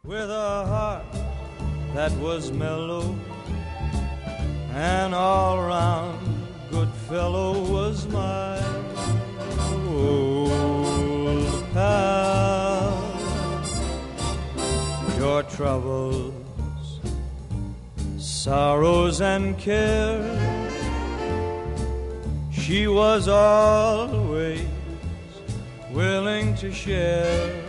with a heart that was mellow, an all-round good fellow was my old pal. Your troubles, sorrows and care, she was always willing to share.